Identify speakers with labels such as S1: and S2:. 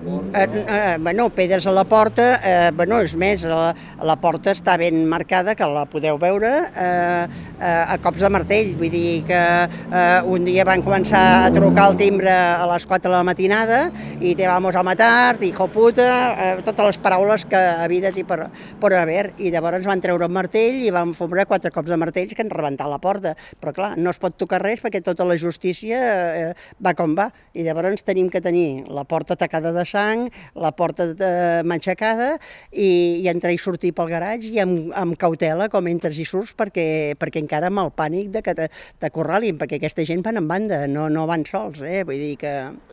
S1: Bueno, pedres a la porta, bueno, és més, la porta està ben marcada, que la podeu veure, a cops de martell. Vull dir que un dia van començar a trucar al timbre a les 4 de la matinada i te vamos a matar, hijo puta, totes les paraules que havides i per haver. I llavors van treure un martell i van fumar 4 cops de martells que han rebentat la porta. Però clar, no es pot tocar res perquè tota la justícia va com va. I llavors tenim que tenir la porta tacada de sang, la porta matxacada i entrar i sortir pel garatge i amb cautela com entres i surts perquè encara amb el pànic de que t'acorralin, perquè aquesta gent van en banda, no van sols, vull dir que...